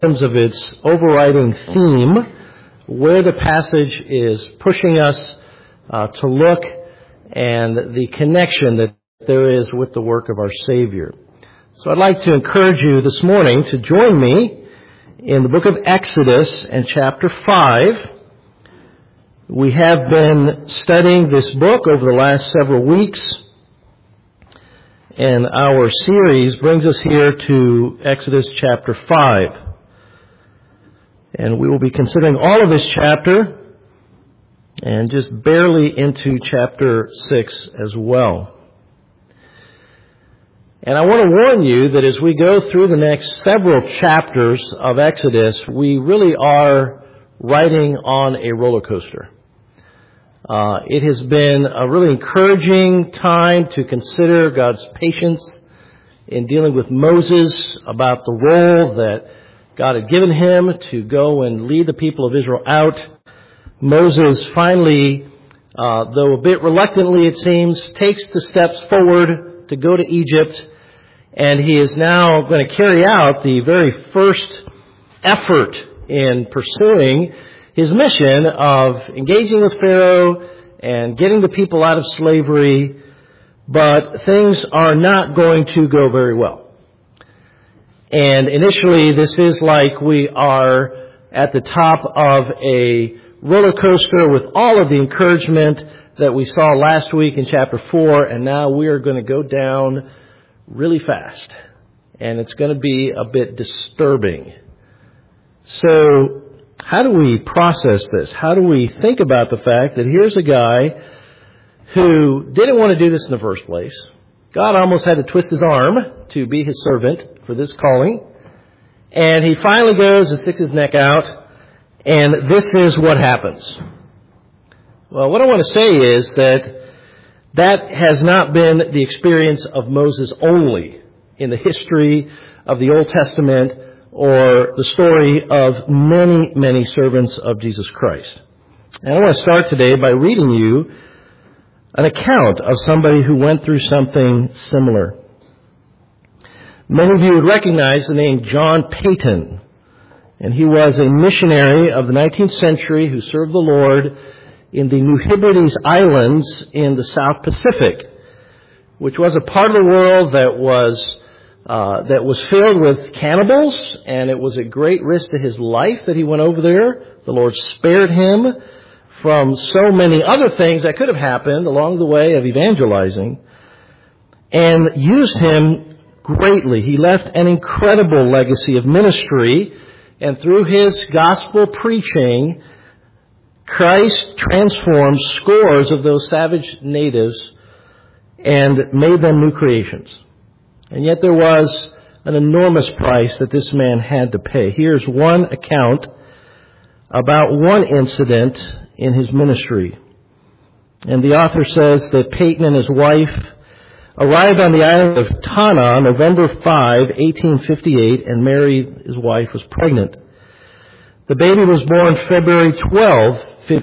terms of its overriding theme, where the passage is pushing us to look, and the connection that there is with the work of our Savior. So I'd like to encourage you this morning to join me in the book of Exodus and chapter 5. We have been studying this book over the last several weeks, and our series brings us here to Exodus chapter 5. And we will be considering all of this chapter and just barely into chapter 6 as well. And I want to warn you that as we go through the next several chapters of Exodus, we really are riding on a roller coaster. It has been a really encouraging time to consider God's patience in dealing with Moses about the role that God had given him to go and lead the people of Israel out. Moses finally, though a bit reluctantly it seems, takes the steps forward to go to Egypt, and he is now going to carry out the very first effort in pursuing his mission of engaging with Pharaoh and getting the people out of slavery, but things are not going to go very well. And initially, this is like we are at the top of a roller coaster with all of the encouragement that we saw last week in chapter 4, and now we are going to go down really fast. And it's going to be a bit disturbing. So, how do we process this? How do we think about the fact that here's a guy who didn't want to do this in the first place? God almost had to twist his arm to be his servant for this calling. And he finally goes and sticks his neck out. And this is what happens. Well, what I want to say is that has not been the experience of Moses only in the history of the Old Testament or the story of many, many servants of Jesus Christ. And I want to start today by reading you an account of somebody who went through something similar. Many of you would recognize the name John Paton, and he was a missionary of the 19th century who served the Lord in the New Hebrides Islands in the South Pacific, which was a part of the world that was filled with cannibals, and it was a great risk to his life that he went over there. The Lord spared him from so many other things that could have happened along the way of evangelizing, and used him greatly. He left an incredible legacy of ministry, and through his gospel preaching, Christ transformed scores of those savage natives and made them new creations. And yet there was an enormous price that this man had to pay. Here's one account about one incident in his ministry. And the author says that Paton and his wife arrived on the island of Tanna November 5, 1858, and Mary, his wife, was pregnant. The baby was born February 12,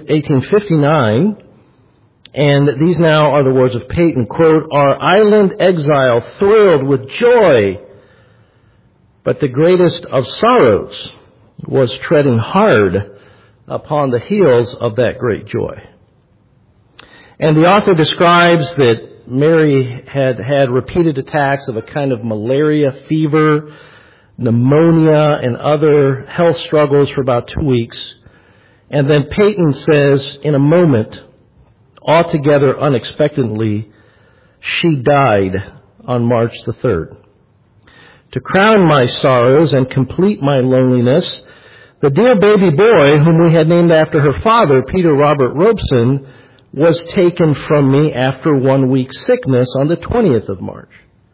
1859, and these now are the words of Paton, quote, "Our island exile thrilled with joy, but the greatest of sorrows was treading hard upon the heels of that great joy." And the author describes that Mary had had repeated attacks of a kind of malaria fever, pneumonia, and other health struggles for about 2 weeks. And then Paton says, in a moment, altogether unexpectedly, she died on March the 3rd. To crown my sorrows and complete my loneliness, the dear baby boy, whom we had named after her father, Peter Robert Robeson, was taken from me after 1 week's sickness on the 20th of March.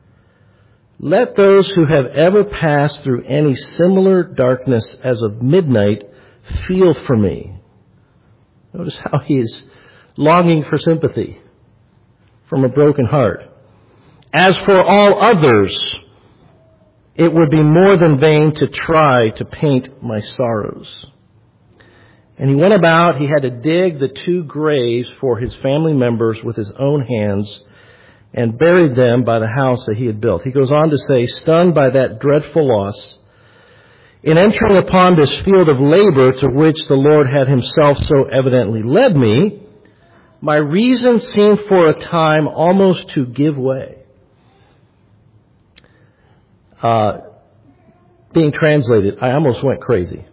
Let those who have ever passed through any similar darkness as of midnight feel for me. Notice how he is longing for sympathy from a broken heart. As for all others, it would be more than vain to try to paint my sorrows. And he went about, he had to dig the 2 graves for his family members with his own hands and buried them by the house that he had built. He goes on to say, stunned by that dreadful loss, In entering upon this field of labor to which the Lord had himself so evidently led me, my reason seemed for a time almost to give way. Being translated, I almost went crazy.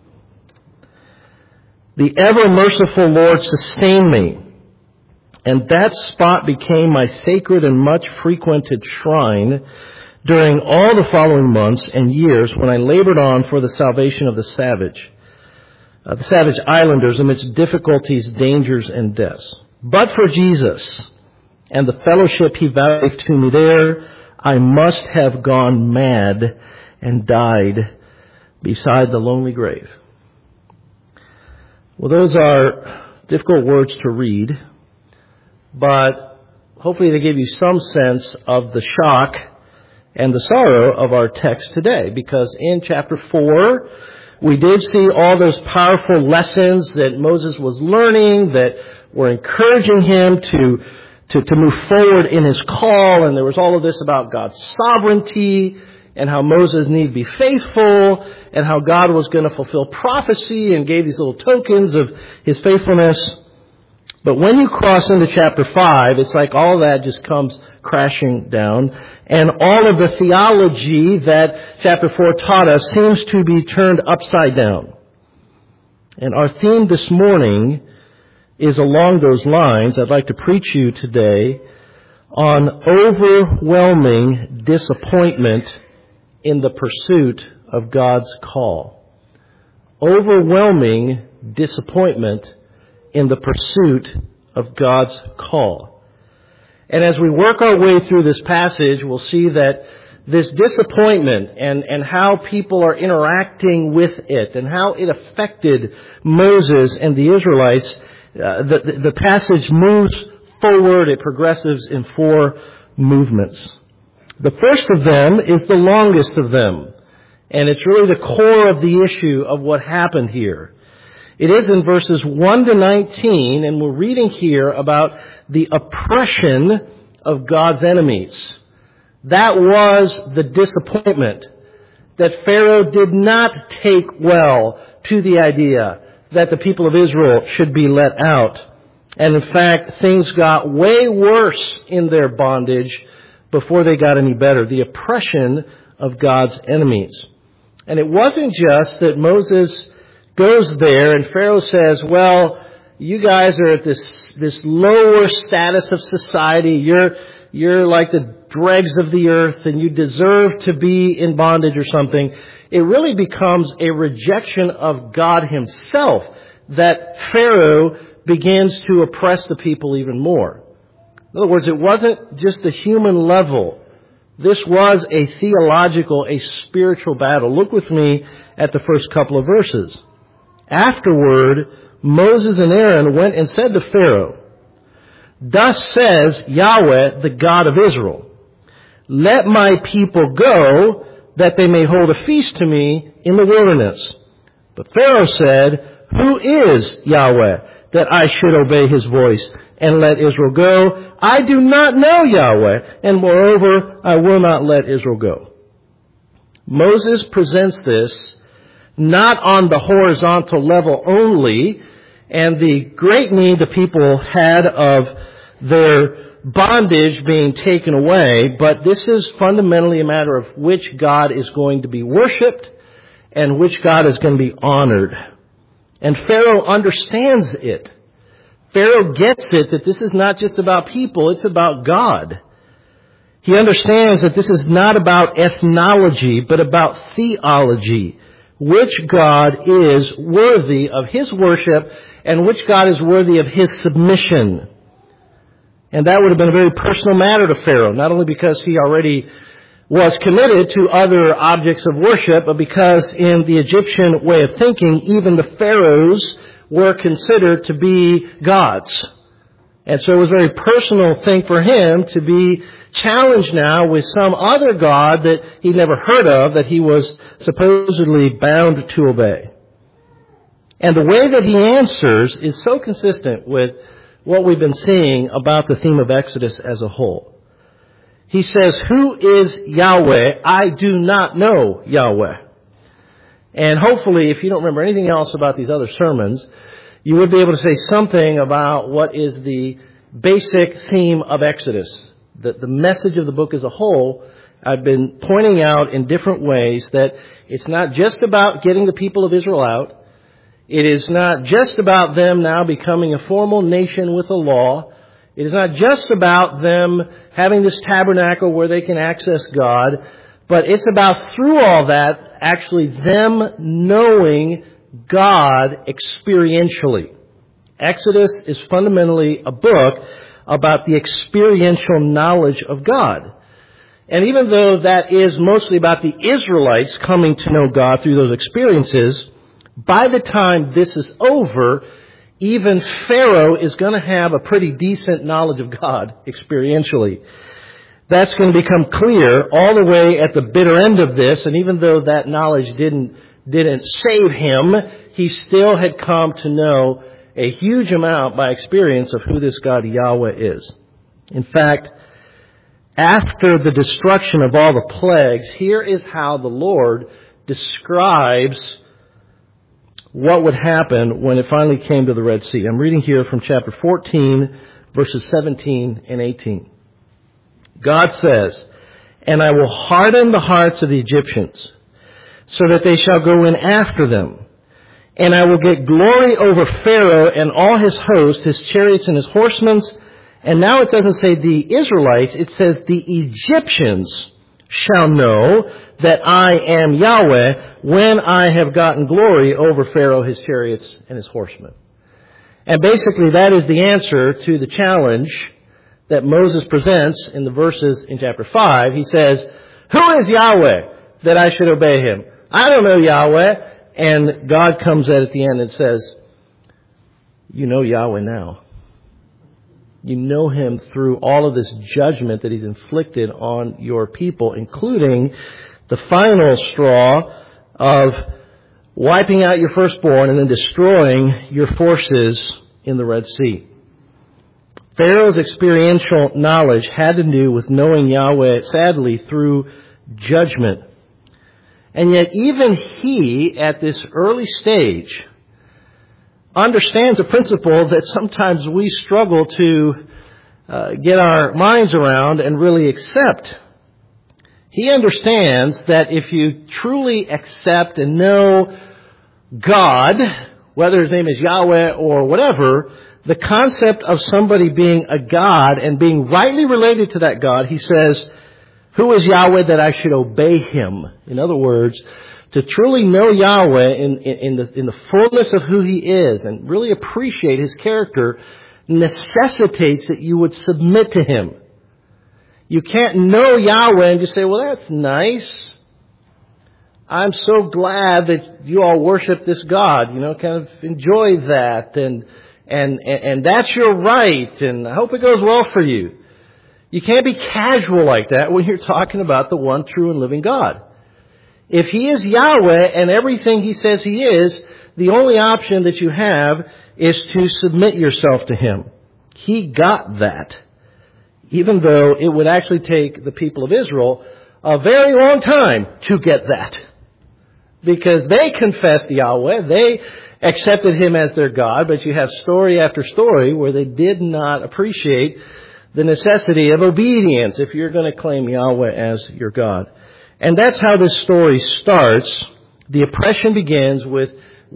The ever-merciful Lord sustained me, and that spot became my sacred and much frequented shrine during all the following months and years when I labored on for the salvation of the savage islanders amidst difficulties, dangers, and deaths. But for Jesus and the fellowship he vouchsafed to me there, I must have gone mad and died beside the lonely grave. Well, those are difficult words to read, but hopefully they give you some sense of the shock and the sorrow of our text today, because in chapter 4, we did see all those powerful lessons that Moses was learning that were encouraging him to move forward in his call, and there was all of this about God's sovereignty and how Moses needed to be faithful and how God was going to fulfill prophecy and gave these little tokens of his faithfulness. But when you cross into chapter 5, it's like all that just comes crashing down, and all of the theology that chapter 4 taught us seems to be turned upside down. And our theme this morning is along those lines. I'd like to preach you today on overwhelming disappointment in the pursuit of God's call. Overwhelming disappointment in the pursuit of God's call. And as we work our way through this passage, we'll see that this disappointment and how people are interacting with it and how it affected Moses and the Israelites, the passage moves forward. It progresses in 4 movements. The first of them is the longest of them, and it's really the core of the issue of what happened here. It is in verses 1 to 19, and we're reading here about the oppression of God's enemies. That was the disappointment, that Pharaoh did not take well to the idea that the people of Israel should be let out. And in fact, things got way worse in their bondage before they got any better. The oppression of God's enemies. And it wasn't just that Moses goes there and Pharaoh says, well, you guys are at this lower status of society. You're like the dregs of the earth and you deserve to be in bondage or something. It really becomes a rejection of God himself that Pharaoh begins to oppress the people even more. In other words, it wasn't just the human level. This was a theological, a spiritual battle. Look with me at the first couple of verses. Afterward, Moses and Aaron went and said to Pharaoh, "Thus says Yahweh, the God of Israel, let my people go, that they may hold a feast to me in the wilderness." But Pharaoh said, "Who is Yahweh, that I should obey his voice and let Israel go? I do not know Yahweh, and moreover, I will not let Israel go." Moses presents this not on the horizontal level only, and the great need the people had of their bondage being taken away, but this is fundamentally a matter of which God is going to be worshipped and which God is going to be honored. And Pharaoh understands it. Pharaoh gets it that this is not just about people, it's about God. He understands that this is not about ethnology, but about theology. Which God is worthy of his worship and which God is worthy of his submission. And that would have been a very personal matter to Pharaoh, not only because he already was committed to other objects of worship, but because in the Egyptian way of thinking, even the pharaohs were considered to be gods. And so it was a very personal thing for him to be challenged now with some other god that he never heard of, that he was supposedly bound to obey. And the way that he answers is so consistent with what we've been seeing about the theme of Exodus as a whole. He says, "Who is Yahweh? I do not know Yahweh." And hopefully, if you don't remember anything else about these other sermons, you would be able to say something about what is the basic theme of Exodus. The message of the book as a whole, I've been pointing out in different ways that it's not just about getting the people of Israel out. It is not just about them now becoming a formal nation with a law. It is not just about them having this tabernacle where they can access God. But it's about, through all that, actually them knowing God experientially. Exodus is fundamentally a book about the experiential knowledge of God. And even though that is mostly about the Israelites coming to know God through those experiences, by the time this is over, even Pharaoh is going to have a pretty decent knowledge of God experientially. That's going to become clear all the way at the bitter end of this, and even though that knowledge didn't save him, he still had come to know a huge amount by experience of who this God Yahweh is. In fact, after the destruction of all the plagues, here is how the Lord describes what would happen when it finally came to the Red Sea. I'm reading here from chapter 14, verses 17 and 18. God says, "And I will harden the hearts of the Egyptians, so that they shall go in after them. And I will get glory over Pharaoh and all his host, his chariots and his horsemen." And now it doesn't say the Israelites, it says the Egyptians shall know that I am Yahweh when I have gotten glory over Pharaoh, his chariots, and his horsemen. And basically that is the answer to the challenge that Moses presents in the verses in chapter 5. He says, "Who is Yahweh that I should obey him? I don't know Yahweh." And God comes at the end and says, "You know Yahweh now. You know him through all of this judgment that he's inflicted on your people, including the final straw of wiping out your firstborn and then destroying your forces in the Red Sea." Pharaoh's experiential knowledge had to do with knowing Yahweh, sadly, through judgment. And yet even he, at this early stage, understands a principle that sometimes we struggle to get our minds around and really accept. He understands that if you truly accept and know God, whether his name is Yahweh or whatever, the concept of somebody being a God and being rightly related to that God, he says, "Who is Yahweh that I should obey him?" In other words, to truly know Yahweh in the fullness of who he is and really appreciate his character necessitates that you would submit to him. You can't know Yahweh and just say, "Well, that's nice. I'm so glad that you all worship this God. Kind of enjoy that. And that's your right. And I hope it goes well for you." You can't be casual like that when you're talking about the one true and living God. If he is Yahweh and everything he says he is, the only option that you have is to submit yourself to him. He got that. Even though it would actually take the people of Israel a very long time to get that. Because they confessed Yahweh, they accepted him as their God, but you have story after story where they did not appreciate the necessity of obedience if you're going to claim Yahweh as your God. And that's how this story starts. The oppression begins with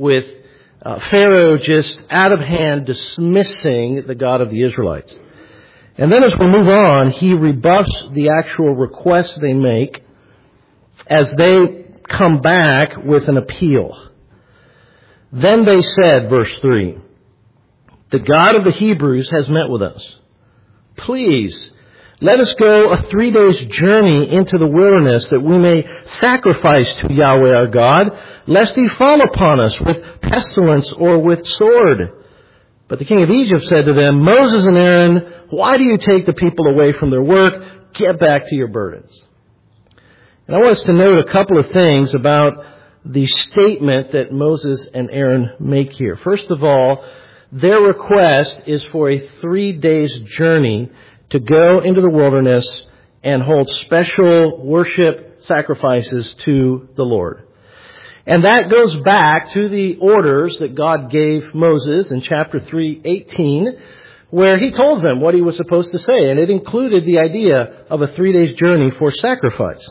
Pharaoh just out of hand dismissing the God of the Israelites. And then as we move on, he rebuffs the actual requests they make as they come back with an appeal. "Then they said," verse 3, "The God of the Hebrews has met with us. Please, let us go a 3 days journey into the wilderness that we may sacrifice to Yahweh our God, lest he fall upon us with pestilence or with sword." But the king of Egypt said to them, "Moses and Aaron, why do you take the people away from their work? Get back to your burdens." And I want us to note a couple of things about the statement that Moses and Aaron make here. First of all, their request is for a 3 days journey to go into the wilderness and hold special worship sacrifices to the Lord. And that goes back to the orders that God gave Moses in chapter 3:18, where he told them what he was supposed to say. And it included the idea of a 3-day journey for sacrifice.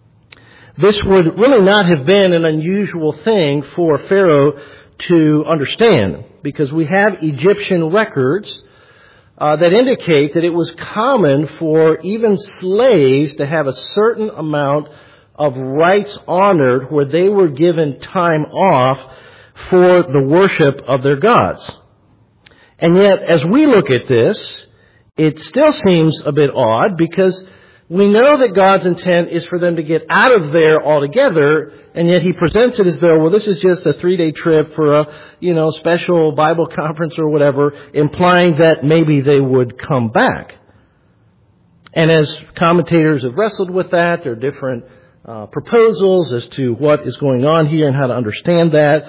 This would really not have been an unusual thing for Pharaoh to understand, because we have Egyptian records that indicate that it was common for even slaves to have a certain amount of rights honored where they were given time off for the worship of their gods. And yet, as we look at this, it still seems a bit odd, because we know that God's intent is for them to get out of there altogether, and yet he presents it as though, well, this is just a 3-day trip for a, special Bible conference or whatever, implying that maybe they would come back. And as commentators have wrestled with that, there are different proposals as to what is going on here and how to understand that.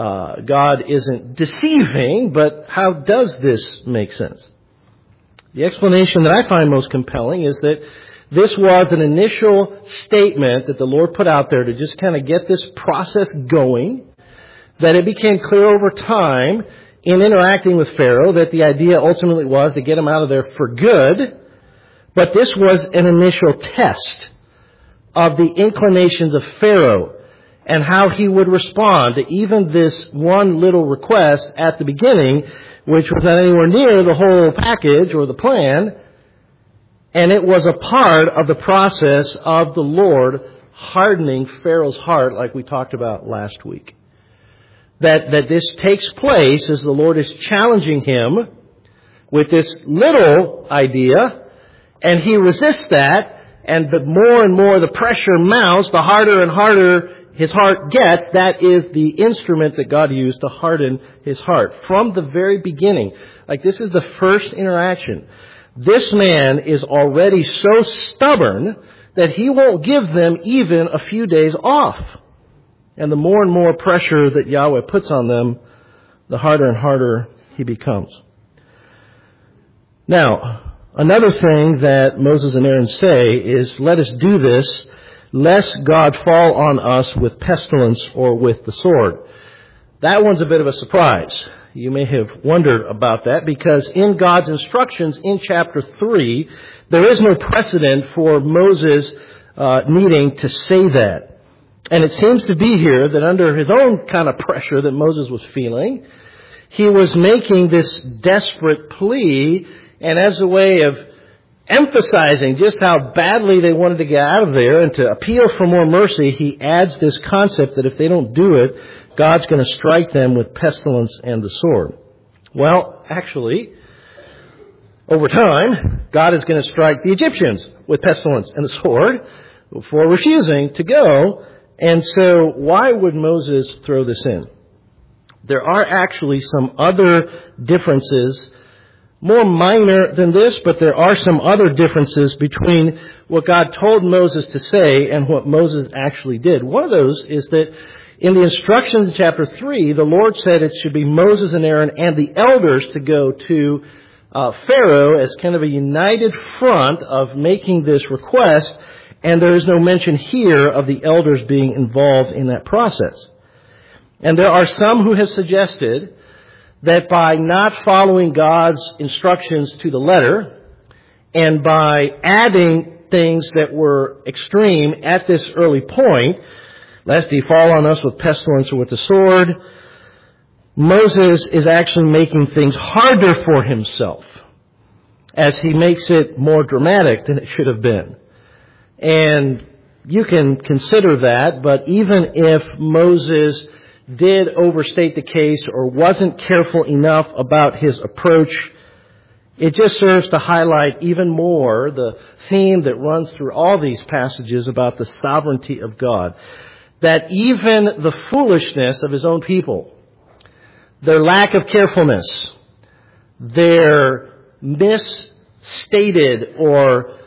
God isn't deceiving, but how does this make sense? The explanation that I find most compelling is that this was an initial statement that the Lord put out there to just kind of get this process going, that it became clear over time in interacting with Pharaoh that the idea ultimately was to get him out of there for good, but this was an initial test of the inclinations of Pharaoh and how he would respond to even this one little request at the beginning, which was not anywhere near the whole package or the plan. And it was a part of the process of the Lord hardening Pharaoh's heart, like we talked about last week. That this takes place as the Lord is challenging him with this little idea, and he resists that, and the more and more the pressure mounts, the harder and harder his heart gets. That is the instrument that God used to harden his heart from the very beginning. Like, this is the first interaction. This man is already so stubborn that he won't give them even a few days off. And the more and more pressure that Yahweh puts on them, the harder and harder he becomes. Now, another thing that Moses and Aaron say is, let us do this, lest God fall on us with pestilence or with the sword. That one's a bit of a surprise. You may have wondered about that, because in God's instructions in chapter 3, there is no precedent for Moses needing to say that. And it seems to be here that under his own kind of pressure that Moses was feeling, he was making this desperate plea, and as a way of emphasizing just how badly they wanted to get out of there and to appeal for more mercy, he adds this concept that if they don't do it, God's going to strike them with pestilence and the sword. Well, actually, over time, God is going to strike the Egyptians with pestilence and the sword for refusing to go. And so why would Moses throw this in? There are actually some other differences, more minor than this, but there are some other differences between what God told Moses to say and what Moses actually did. One of those is that in the instructions in chapter 3, the Lord said it should be Moses and Aaron and the elders to go to Pharaoh as kind of a united front of making this request, and there is no mention here of the elders being involved in that process. And there are some who have suggested that by not following God's instructions to the letter, and by adding things that were extreme at this early point, lest he fall on us with pestilence or with the sword, Moses is actually making things harder for himself as he makes it more dramatic than it should have been. And you can consider that, but even if Moses did overstate the case or wasn't careful enough about his approach, it just serves to highlight even more the theme that runs through all these passages about the sovereignty of God. That even the foolishness of his own people, their lack of carefulness, their misstated or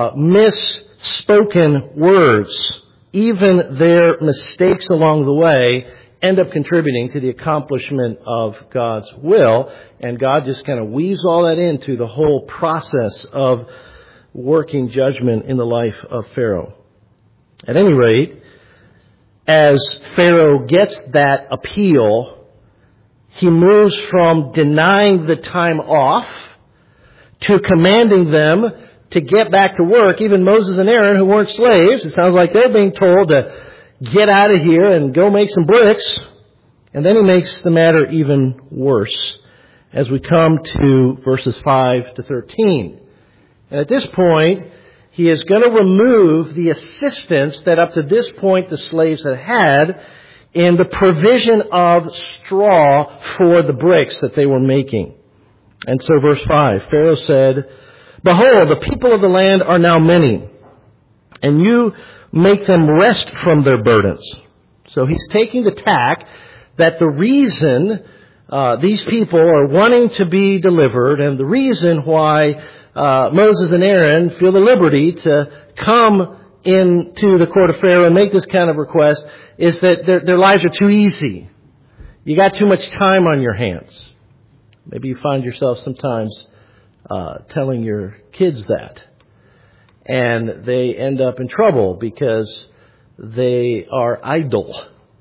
misspoken words, even their mistakes along the way end up contributing to the accomplishment of God's will. And God just kind of weaves all that into the whole process of working judgment in the life of Pharaoh. At any rate, as Pharaoh gets that appeal, he moves from denying the time off to commanding them to get back to work. Even Moses and Aaron, who weren't slaves, it sounds like they're being told to get out of here and go make some bricks. And then he makes the matter even worse as we come to verses 5 to 13. And at this point, he is going to remove the assistance that up to this point the slaves had had in the provision of straw for the bricks that they were making. And so verse 5, Pharaoh said, "Behold, the people of the land are now many, and you make them rest from their burdens." So he's taking the tack that the reason these people are wanting to be delivered, and the reason why Moses and Aaron feel the liberty to come into the court of Pharaoh and make this kind of request, is that their lives are too easy. You got too much time on your hands. Maybe you find yourself sometimes telling your kids that. And they end up in trouble because they are idle.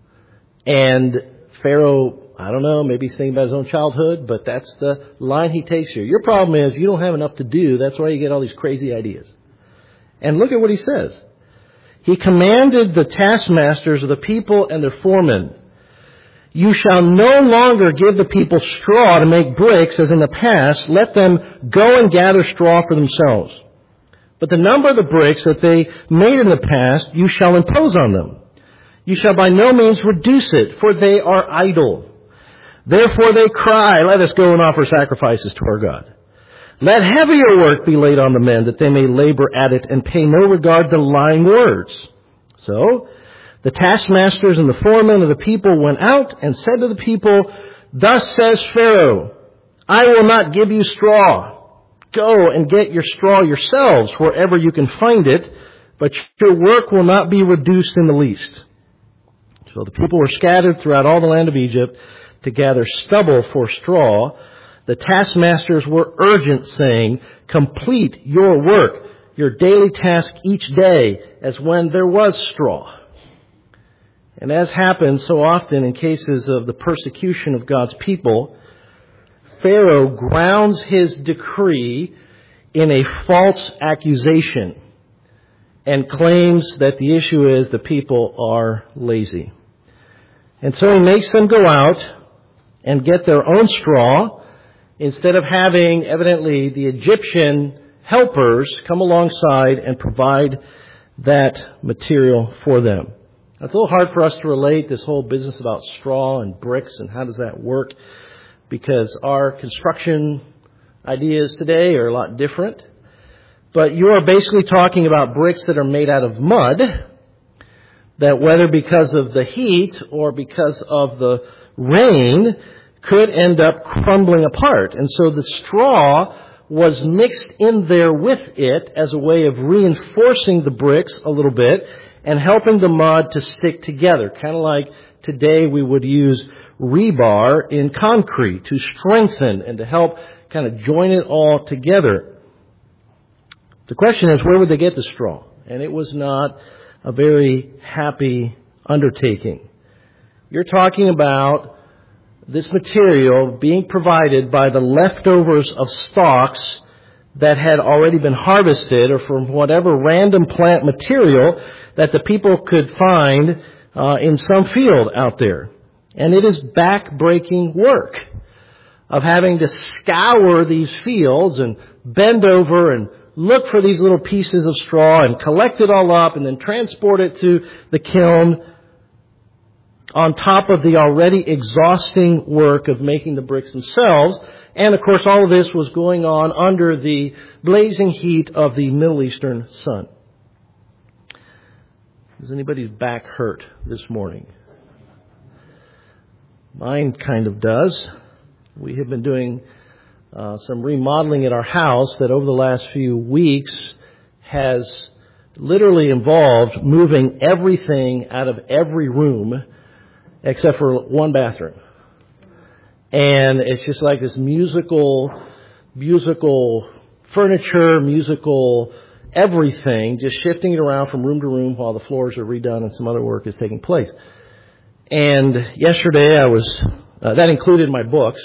And Pharaoh, I don't know, maybe he's thinking about his own childhood, but that's the line he takes here. Your problem is you don't have enough to do. That's why you get all these crazy ideas. And look at what he says. He commanded the taskmasters of the people and their foremen, "You shall no longer give the people straw to make bricks as in the past. Let them go and gather straw for themselves. But the number of the bricks that they made in the past, you shall impose on them. You shall by no means reduce it, for they are idle. Therefore they cry, 'Let us go and offer sacrifices to our God.' Let heavier work be laid on the men, that they may labor at it and pay no regard to lying words." So the taskmasters and the foremen of the people went out and said to the people, "Thus says Pharaoh, I will not give you straw. Go and get your straw yourselves wherever you can find it, but your work will not be reduced in the least." So the people were scattered throughout all the land of Egypt to gather stubble for straw. The taskmasters were urgent, saying, "Complete your work, your daily task each day, as when there was straw." And as happens so often in cases of the persecution of God's people, Pharaoh grounds his decree in a false accusation and claims that the issue is the people are lazy. And so he makes them go out and get their own straw instead of having, evidently, the Egyptian helpers come alongside and provide that material for them. Now, it's a little hard for us to relate this whole business about straw and bricks and how does that work, because our construction ideas today are a lot different. But you are basically talking about bricks that are made out of mud, that whether because of the heat or because of the rain could end up crumbling apart. And so the straw was mixed in there with it as a way of reinforcing the bricks a little bit and helping the mud to stick together. Kind of like today we would use rebar in concrete to strengthen and to help kind of join it all together. The question is, where would they get the straw? And it was not a very happy undertaking. You're talking about this material being provided by the leftovers of stalks that had already been harvested, or from whatever random plant material that the people could find in some field out there. And it is back-breaking work of having to scour these fields and bend over and look for these little pieces of straw and collect it all up and then transport it to the kiln on top of the already exhausting work of making the bricks themselves. And of course, all of this was going on under the blazing heat of the Middle Eastern sun. Does anybody's back hurt this morning? Mine kind of does. We have been doing some remodeling at our house that over the last few weeks has literally involved moving everything out of every room except for one bathroom. And it's just like this musical furniture, musical everything, just shifting it around from room to room while the floors are redone and some other work is taking place. And yesterday that included my books.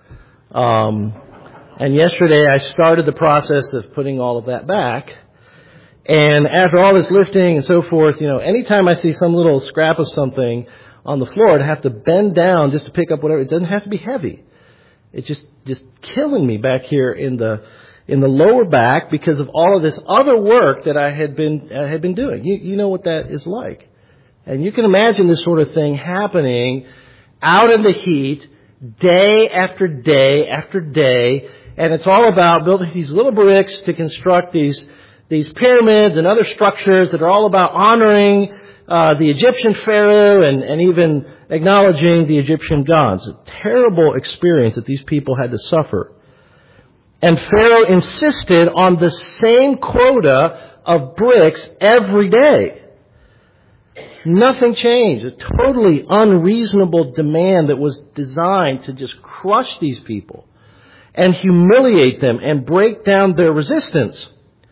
And yesterday I started the process of putting all of that back. And after all this lifting and so forth, anytime I see some little scrap of something on the floor, I'd have to bend down just to pick up whatever. It doesn't have to be heavy. It's just killing me back here in the lower back because of all of this other work that I had been doing. You know what that is like. And you can imagine this sort of thing happening out in the heat, day after day after day. And it's all about building these little bricks to construct these pyramids and other structures that are all about honoring the Egyptian pharaoh and even acknowledging the Egyptian gods. A terrible experience that these people had to suffer. And Pharaoh insisted on the same quota of bricks every day. Nothing changed. A totally unreasonable demand that was designed to just crush these people and humiliate them and break down their resistance.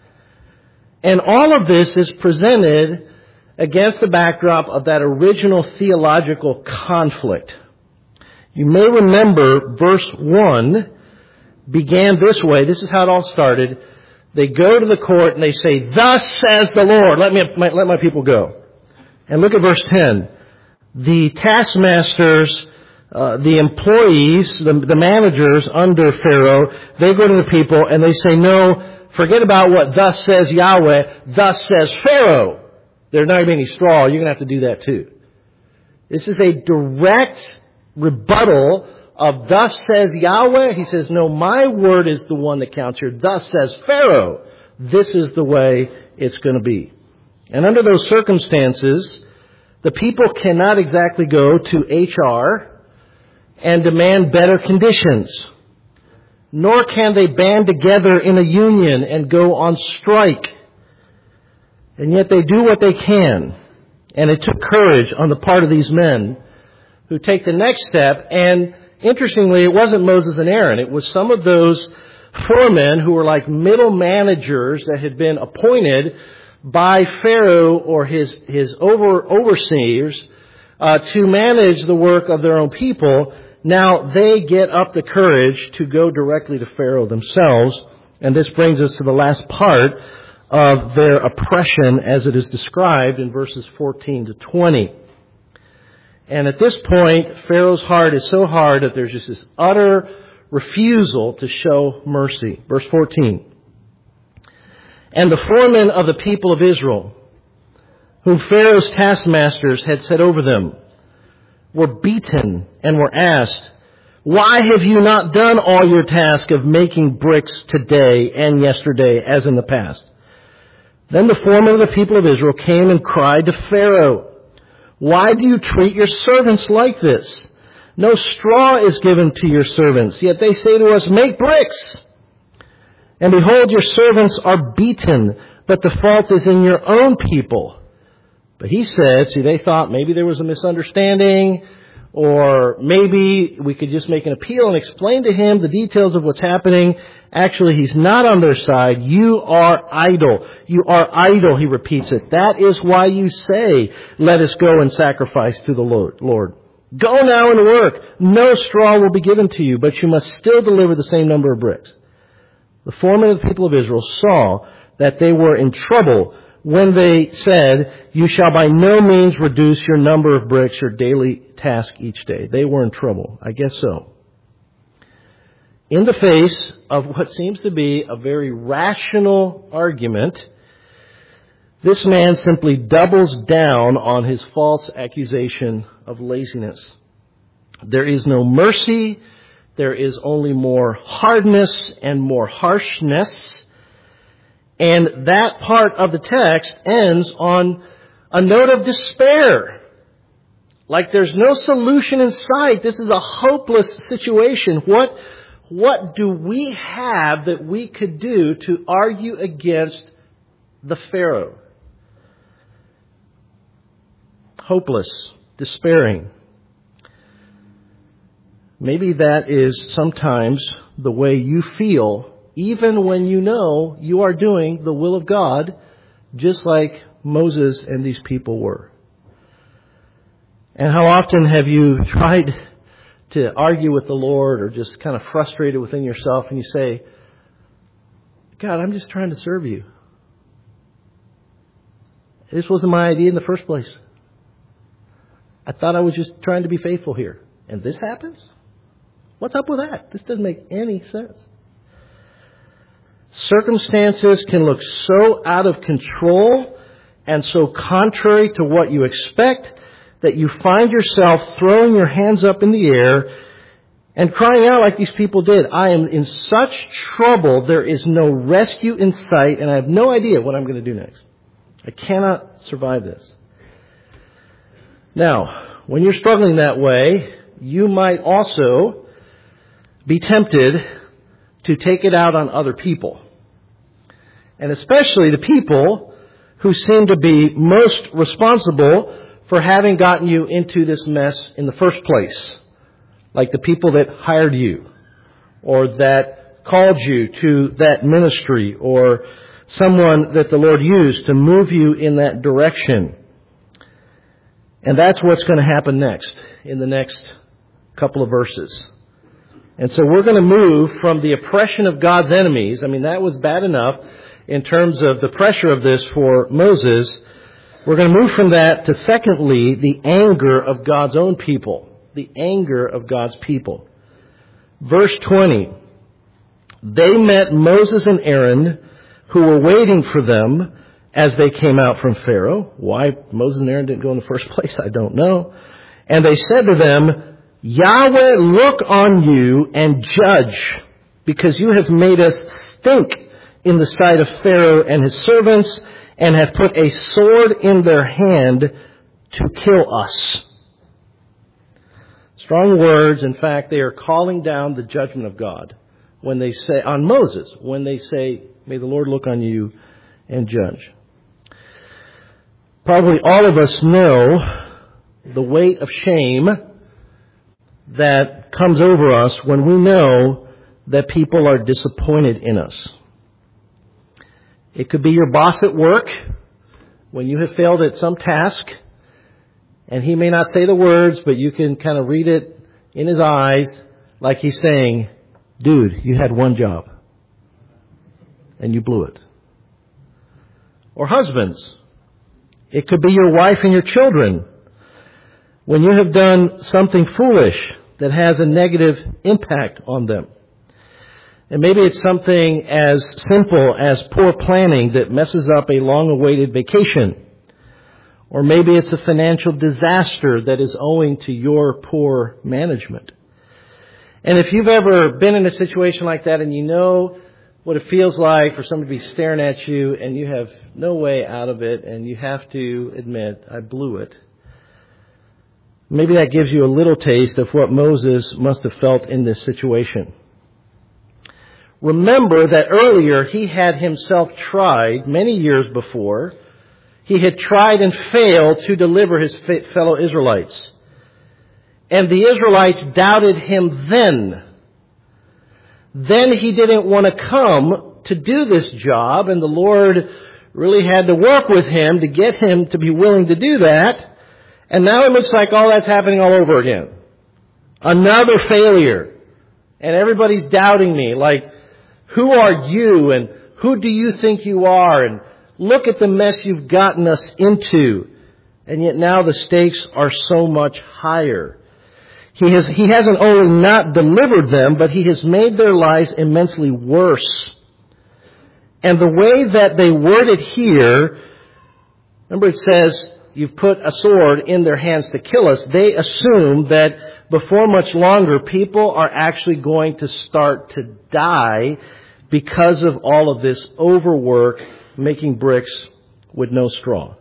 And all of this is presented against the backdrop of that original theological conflict. You may remember verse 1 began this way. This is how it all started. They go to the court and they say, "Thus says the Lord, let my people go." And look at verse 10. The taskmasters, the employees, the managers under Pharaoh, they go to the people and they say, "No, forget about what thus says Yahweh, thus says Pharaoh. There's not going to be any straw. You're going to have to do that too." This is a direct rebuttal of thus says Yahweh. He says, "No, my word is the one that counts here. Thus says Pharaoh. This is the way it's going to be." And under those circumstances, the people cannot exactly go to HR and demand better conditions. Nor can they band together in a union and go on strike. And yet they do what they can. And it took courage on the part of these men who take the next step. And interestingly, it wasn't Moses and Aaron. It was some of those foremen who were like middle managers that had been appointed by Pharaoh or his overseers to manage the work of their own people. Now they get up the courage to go directly to Pharaoh themselves. And this brings us to the last part of their oppression as it is described in verses 14 to 20. And at this point, Pharaoh's heart is so hard that there's just this utter refusal to show mercy. Verse 14. "And the foremen of the people of Israel, whom Pharaoh's taskmasters had set over them, were beaten and were asked, 'Why have you not done all your task of making bricks today and yesterday as in the past?' Then the foreman of the people of Israel came and cried to Pharaoh, 'Why do you treat your servants like this? No straw is given to your servants, yet they say to us, "Make bricks." And behold, your servants are beaten, but the fault is in your own people.' But he said," see, they thought maybe there was a misunderstanding, or maybe we could just make an appeal and explain to him the details of what's happening. Actually, he's not on their side. "You are idle. You are idle," he repeats it. "That is why you say, 'Let us go and sacrifice to the Lord.' Go now and work. No straw will be given to you, but you must still deliver the same number of bricks." The foreman of the people of Israel saw that they were in trouble when they said, "You shall by no means reduce your number of bricks, your daily task each day." They were in trouble. I guess so. In the face of what seems to be a very rational argument, this man simply doubles down on his false accusation of laziness. There is no mercy. There is only more hardness and more harshness. And that part of the text ends on a note of despair. Like there's no solution in sight. This is a hopeless situation. What do we have that we could do to argue against the Pharaoh? Hopeless, despairing. Maybe that is sometimes the way you feel even when you know you are doing the will of God, just like Moses and these people were. And how often have you tried to argue with the Lord or just kind of frustrated within yourself and you say, God, I'm just trying to serve you. This wasn't my idea in the first place. I thought I was just trying to be faithful here. And this happens? What's up with that? This doesn't make any sense. Circumstances can look so out of control and so contrary to what you expect that you find yourself throwing your hands up in the air and crying out like these people did. I am in such trouble, there is no rescue in sight, and I have no idea what I'm going to do next. I cannot survive this. Now, when you're struggling that way, you might also be tempted to take it out on other people. And especially the people who seem to be most responsible for having gotten you into this mess in the first place. Like the people that hired you, or that called you to that ministry, or someone that the Lord used to move you in that direction. And that's what's going to happen next, in the next couple of verses. And so we're going to move from the oppression of God's enemies. I mean, that was bad enough in terms of the pressure of this for Moses. We're going to move from that to, secondly, the anger of God's own people. The anger of God's people. Verse 20. They met Moses and Aaron, who were waiting for them as they came out from Pharaoh. Why Moses and Aaron didn't go in the first place, I don't know. And they said to them, Yahweh, look on you and judge, because you have made us stink in the sight of Pharaoh and his servants, and have put a sword in their hand to kill us. Strong words. In fact, they are calling down the judgment of God when they say, on Moses, when they say, may the Lord look on you and judge. Probably all of us know the weight of shame that comes over us when we know that people are disappointed in us. It could be your boss at work when you have failed at some task, and he may not say the words, but you can kind of read it in his eyes like he's saying, dude, you had one job and you blew it. Or husbands, it could be your wife and your children when you have done something foolish that has a negative impact on them. And maybe it's something as simple as poor planning that messes up a long-awaited vacation. Or maybe it's a financial disaster that is owing to your poor management. And if you've ever been in a situation like that and you know what it feels like for someone to be staring at you and you have no way out of it and you have to admit, I blew it. Maybe that gives you a little taste of what Moses must have felt in this situation. Remember that earlier he had himself tried many years before. He had tried and failed to deliver his fellow Israelites. And the Israelites doubted him then. Then he didn't want to come to do this job, and the Lord really had to work with him to get him to be willing to do that. And now it looks like all that's happening all over again. Another failure. And everybody's doubting me, like, who are you and who do you think you are? And look at the mess you've gotten us into. And yet now the stakes are so much higher. He hasn't only not delivered them, but he has made their lives immensely worse. And the way that they word it here, remember it says, you've put a sword in their hands to kill us. They assume that before much longer, people are actually going to start to die because of all of this overwork, making bricks with no straw.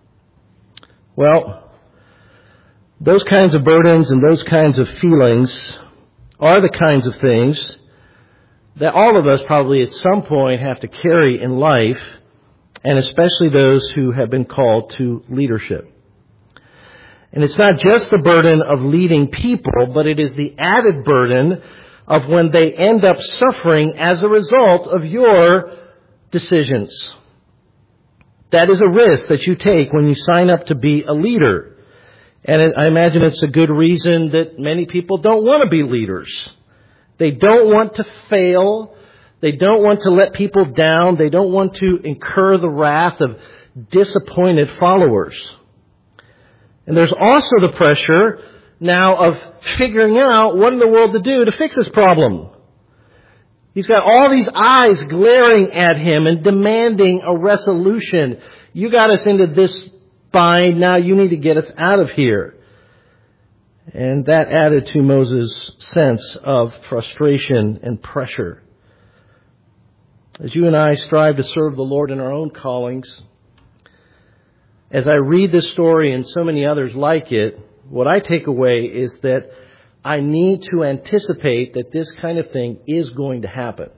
Well, those kinds of burdens and those kinds of feelings are the kinds of things that all of us probably at some point have to carry in life, and especially those who have been called to leadership. And it's not just the burden of leading people, but it is the added burden of when they end up suffering as a result of your decisions. That is a risk that you take when you sign up to be a leader. And I imagine it's a good reason that many people don't want to be leaders. They don't want to fail. They don't want to let people down. They don't want to incur the wrath of disappointed followers. And there's also the pressure now of figuring out what in the world to do to fix this problem. He's got all these eyes glaring at him and demanding a resolution. You got us into this bind, now you need to get us out of here. And that added to Moses' sense of frustration and pressure. As you and I strive to serve the Lord in our own callings, as I read this story and so many others like it, what I take away is that I need to anticipate that this kind of thing is going to happen.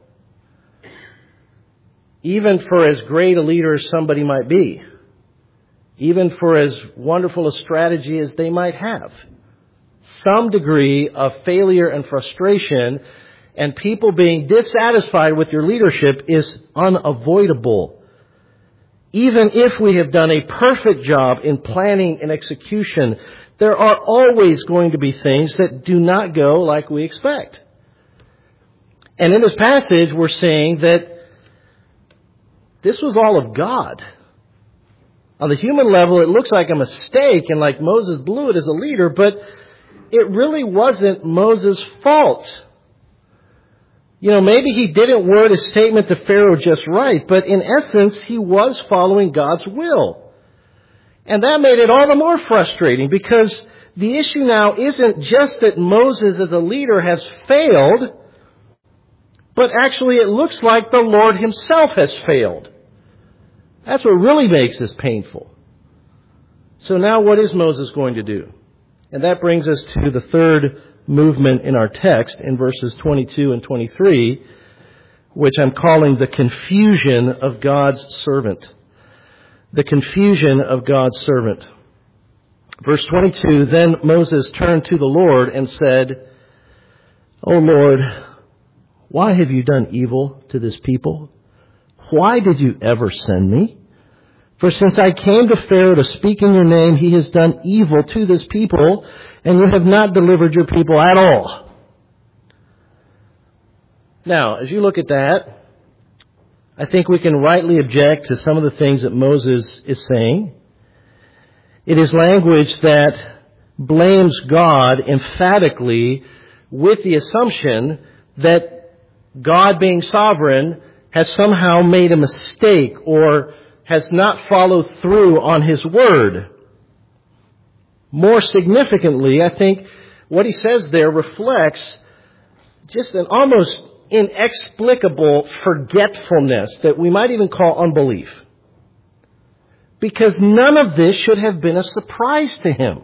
Even for as great a leader as somebody might be, even for as wonderful a strategy as they might have, some degree of failure and frustration and people being dissatisfied with your leadership is unavoidable. Even if we have done a perfect job in planning and execution, there are always going to be things that do not go like we expect. And in this passage, we're saying that this was all of God. On the human level, it looks like a mistake and like Moses blew it as a leader, but it really wasn't Moses' fault. You know, maybe he didn't word his statement to Pharaoh just right, but in essence, he was following God's will. And that made it all the more frustrating because the issue now isn't just that Moses as a leader has failed, but actually it looks like the Lord himself has failed. That's what really makes this painful. So now what is Moses going to do? And that brings us to the third movement in our text in verses 22 and 23, which I'm calling the confusion of God's servant. The confusion of God's servant. Verse 22, then Moses turned to the Lord and said, O Lord, why have you done evil to this people? Why did you ever send me? For since I came to Pharaoh to speak in your name, he has done evil to this people, and you have not delivered your people at all. Now, as you look at that, I think we can rightly object to some of the things that Moses is saying. It is language that blames God emphatically with the assumption that God, being sovereign, has somehow made a mistake or has not followed through on his word. More significantly, I think what he says there reflects just an almost inexplicable forgetfulness that we might even call unbelief. Because none of this should have been a surprise to him.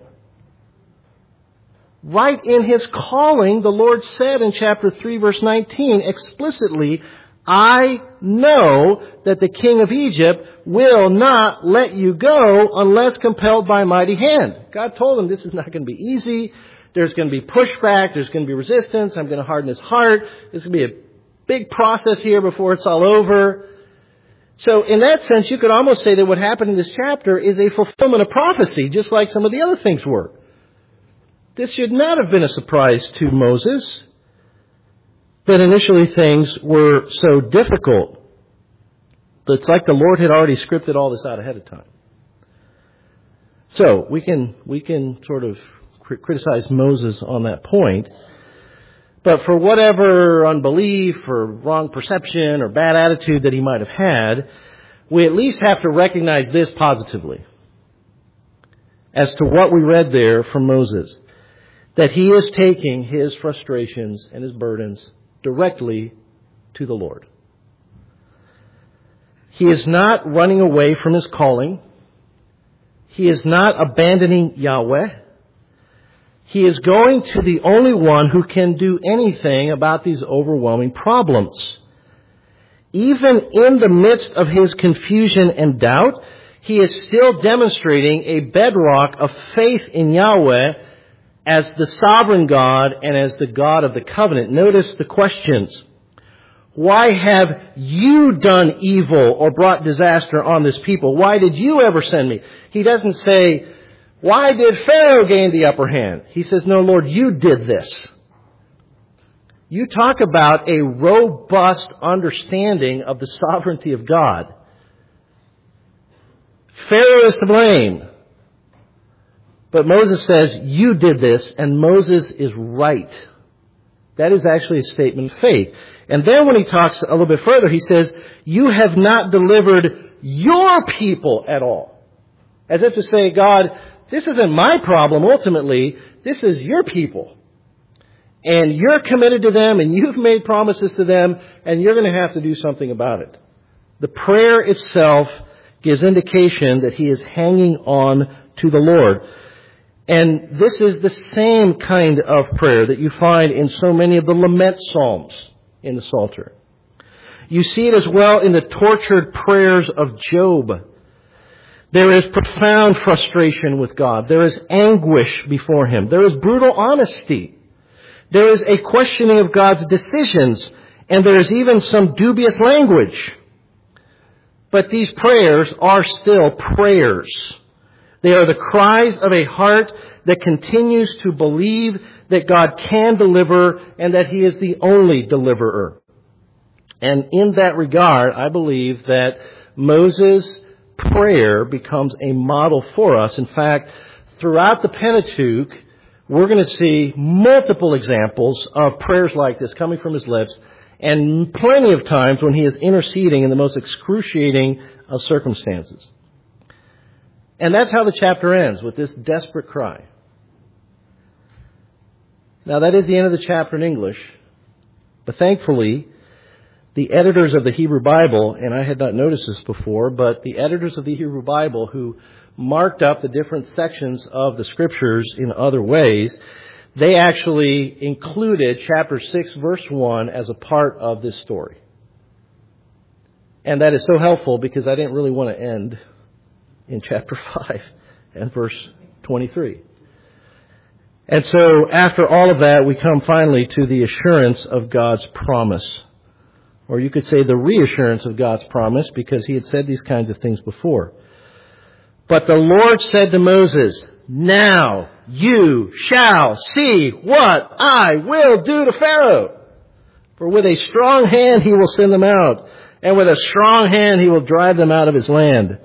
Right in his calling, the Lord said in chapter 3, verse 19, explicitly, I know that the king of Egypt will not let you go unless compelled by a mighty hand. God told him this is not going to be easy. There's going to be pushback. There's going to be resistance. I'm going to harden his heart. There's going to be a big process here before it's all over. So in that sense, you could almost say that what happened in this chapter is a fulfillment of prophecy, just like some of the other things were. This should not have been a surprise to Moses. But initially things were so difficult that it's like the Lord had already scripted all this out ahead of time. So we can sort of criticize Moses on that point. But for whatever unbelief or wrong perception or bad attitude that he might have had, we at least have to recognize this positively as to what we read there from Moses. That he is taking his frustrations and his burdens directly to the Lord. He is not running away from his calling. He is not abandoning Yahweh. He is going to the only one who can do anything about these overwhelming problems. Even in the midst of his confusion and doubt, he is still demonstrating a bedrock of faith in Yahweh as the sovereign God and as the God of the covenant. Notice the questions. Why have you done evil or brought disaster on this people? Why did you ever send me? He doesn't say, why did Pharaoh gain the upper hand? He says, no, Lord, you did this. You talk about a robust understanding of the sovereignty of God. Pharaoh is to blame. But Moses says, you did this, and Moses is right. That is actually a statement of faith. And then when he talks a little bit further, he says, you have not delivered your people at all. As if to say, God, this isn't my problem ultimately. This is your people. And you're committed to them, and you've made promises to them, and you're going to have to do something about it. The prayer itself gives indication that he is hanging on to the Lord. And this is the same kind of prayer that you find in so many of the lament psalms in the Psalter. You see it as well in the tortured prayers of Job. There is profound frustration with God. There is anguish before him. There is brutal honesty. There is a questioning of God's decisions. And there is even some dubious language. But these prayers are still prayers. They are the cries of a heart that continues to believe that God can deliver and that he is the only deliverer. And in that regard, I believe that Moses' prayer becomes a model for us. In fact, throughout the Pentateuch, we're going to see multiple examples of prayers like this coming from his lips, and plenty of times when he is interceding in the most excruciating of circumstances. And that's how the chapter ends, with this desperate cry. Now, that is the end of the chapter in English. But thankfully, the editors of the Hebrew Bible, and I had not noticed this before, but the editors of the Hebrew Bible who marked up the different sections of the Scriptures in other ways, they actually included chapter 6, verse 1 as a part of this story. And that is so helpful because I didn't really want to end in chapter 5 and verse 23. And so after all of that, we come finally to the assurance of God's promise. Or you could say the reassurance of God's promise, because he had said these kinds of things before. But the Lord said to Moses, now you shall see what I will do to Pharaoh. For with a strong hand he will send them out, and with a strong hand he will drive them out of his land.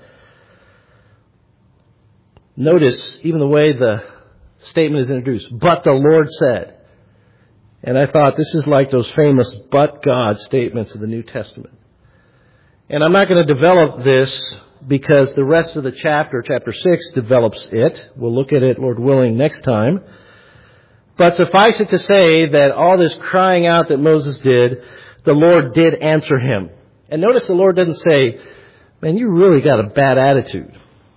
Notice even the way the statement is introduced. But the Lord said. And I thought this is like those famous but God statements of the New Testament. And I'm not going to develop this because the rest of the chapter 6, develops it. We'll look at it, Lord willing, next time. But suffice it to say that all this crying out that Moses did, the Lord did answer him. And notice the Lord doesn't say, man, you really got a bad attitude.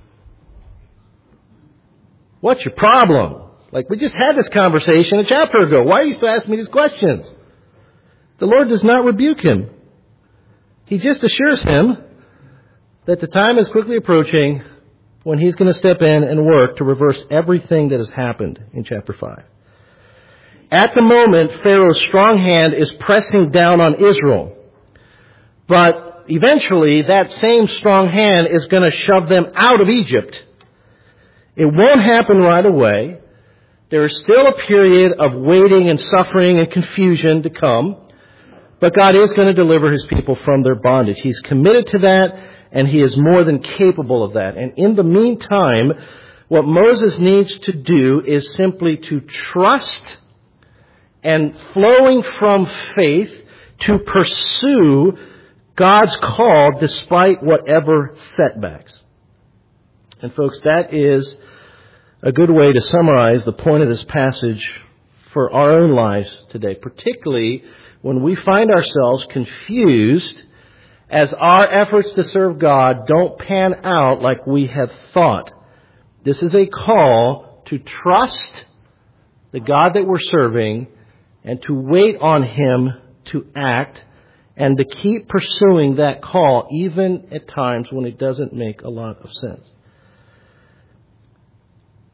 What's your problem? Like, we just had this conversation a chapter ago. Why are you still asking me these questions? The Lord does not rebuke him. He just assures him that the time is quickly approaching when he's going to step in and work to reverse everything that has happened in chapter 5. At the moment, Pharaoh's strong hand is pressing down on Israel. But eventually, that same strong hand is going to shove them out of Egypt. It won't happen right away. There is still a period of waiting and suffering and confusion to come. But God is going to deliver his people from their bondage. He's committed to that, and he is more than capable of that. And in the meantime, what Moses needs to do is simply to trust and, flowing from faith, to pursue God's call despite whatever setbacks. And folks, that is a good way to summarize the point of this passage for our own lives today, particularly when we find ourselves confused as our efforts to serve God don't pan out like we have thought. This is a call to trust the God that we're serving and to wait on him to act and to keep pursuing that call even at times when it doesn't make a lot of sense.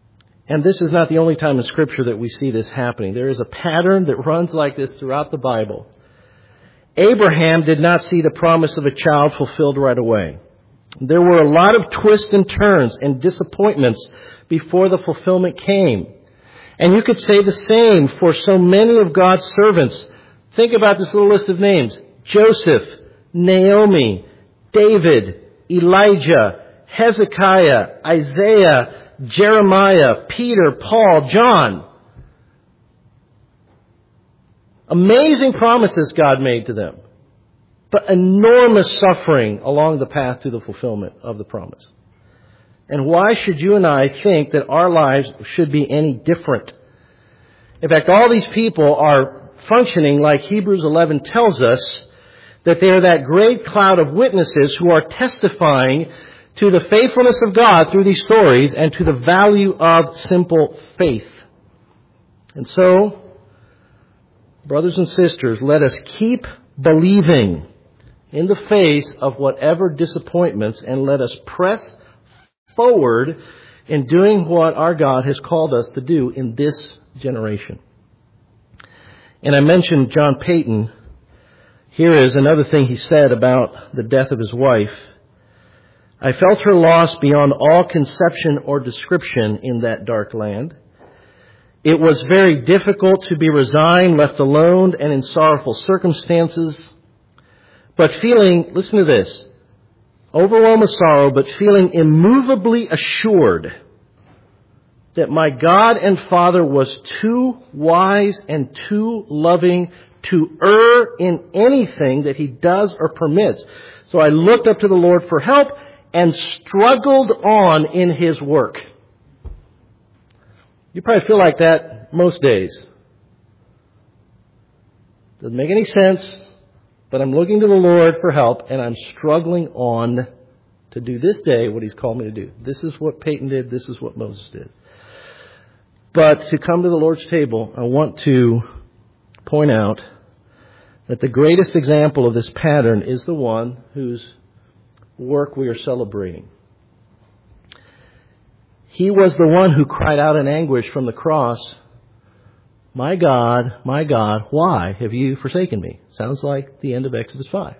And this is not the only time in Scripture that we see this happening. There is a pattern that runs like this throughout the Bible. Abraham did not see the promise of a child fulfilled right away. There were a lot of twists and turns and disappointments before the fulfillment came. And you could say the same for so many of God's servants. Think about this little list of names. Joseph, Naomi, David, Elijah, Hezekiah, Isaiah, Jeremiah, Peter, Paul, John. Amazing promises God made to them, but enormous suffering along the path to the fulfillment of the promise. And why should you and I think that our lives should be any different? In fact, all these people are functioning like Hebrews 11 tells us, that they are that great cloud of witnesses who are testifying to the faithfulness of God through these stories and to the value of simple faith. And so, brothers and sisters, let us keep believing in the face of whatever disappointments, and let us press forward in doing what our God has called us to do in this generation. And I mentioned John Paton. Here is another thing he said about the death of his wife. I felt her loss beyond all conception or description in that dark land. It was very difficult to be resigned, left alone, and in sorrowful circumstances. But feeling, listen to this, overwhelmed with sorrow, but feeling immovably assured that my God and Father was too wise and too loving to err in anything that He does or permits. So I looked up to the Lord for help and struggled on in His work. You probably feel like that most days. Doesn't make any sense, but I'm looking to the Lord for help, and I'm struggling on to do this day what He's called me to do. This is what Peyton did. This is what Moses did. But to come to the Lord's table, I want to point out that the greatest example of this pattern is the one whose work we are celebrating. He was the one who cried out in anguish from the cross, my God, why have you forsaken me? Sounds like the end of Exodus 5.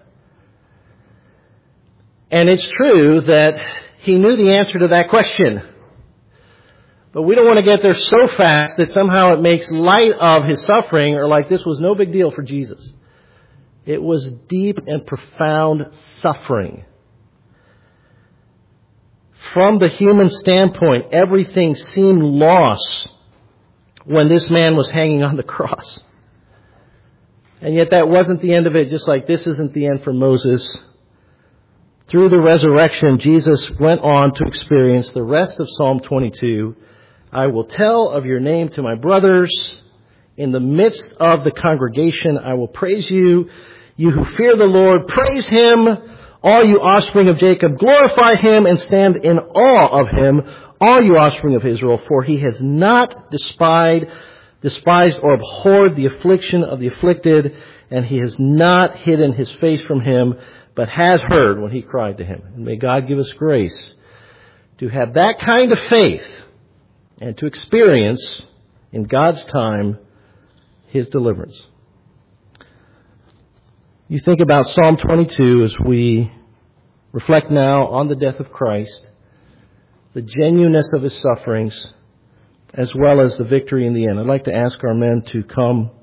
And it's true that he knew the answer to that question. But we don't want to get there so fast that somehow it makes light of his suffering, or like this was no big deal for Jesus. It was deep and profound suffering. From the human standpoint, everything seemed lost when this man was hanging on the cross. And yet that wasn't the end of it, just like this isn't the end for Moses. Through the resurrection, Jesus went on to experience the rest of Psalm 22. I will tell of your name to my brothers. In the midst of the congregation, I will praise you. You who fear the Lord, praise Him. All you offspring of Jacob, glorify Him and stand in awe of Him, all you offspring of Israel, for He has not despised or abhorred the affliction of the afflicted, and He has not hidden His face from him, but has heard when he cried to Him. And may God give us grace to have that kind of faith and to experience in God's time His deliverance. You think about Psalm 22 as we reflect now on the death of Christ, the genuineness of His sufferings, as well as the victory in the end. I'd like to ask our men to come